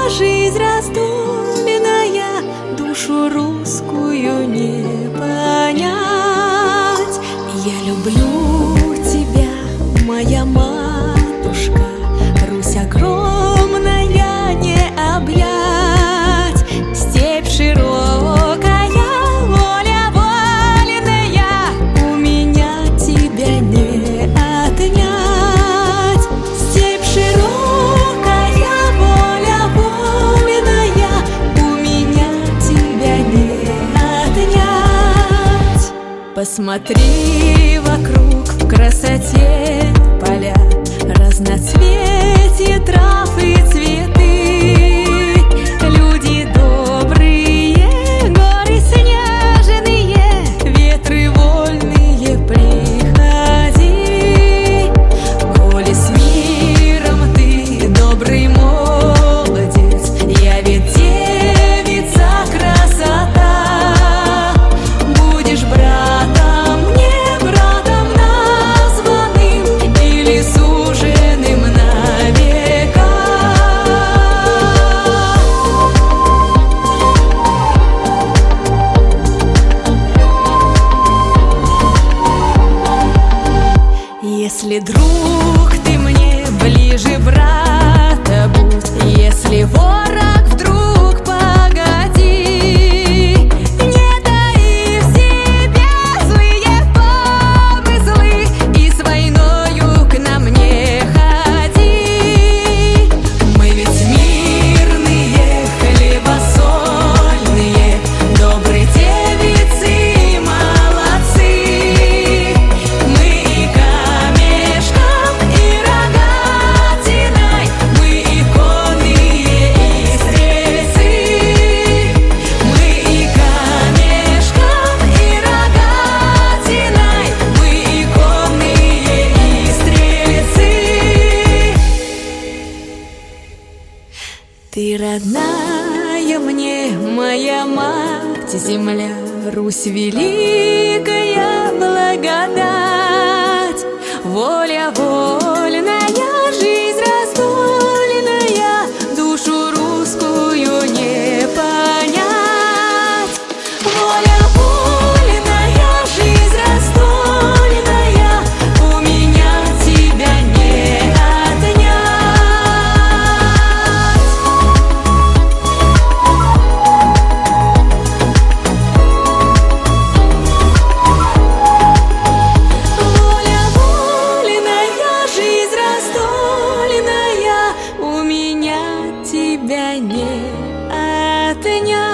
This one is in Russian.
жизнь раздольная, душу русскую не понять. Я люблю тебя, моя матушка, Русь огромная не объять, степь широкая, воля вольная, у меня тебя не отнять. Степь широкая, воля вольная, у меня тебя не отнять. Посмотри вокруг, в красоте поля, разноцветие трав и цветы. Люди добрые, горы снежные, ветры вольные, приходи. Коли с миром ты, добрый молодец, я ведь девица красота. Будешь братом мне, братом названным, или суженым на века. Если друг ты мне, ближе брата будь, если ворог вдруг, погоди. Не таи в себе злые помыслы и с войною к нам не ходи. Мы ведь мирные, хлебосольные, добрые девицы, молодцы. Мы и камешком, и рогатиной, мы и конные, и стрельцы. Мы и камешком, и рогатиной, мы и конные, и стрельцы. Ты родная мне, моя мать земля, Русь великая, благодать. Воля вольная, жизнь раздольная, душу русскую не понять. Воля вольная, жизнь раздольная, у меня тебя не отнять. Воля вольная, жизнь раздольная, у меня тебя не отнять.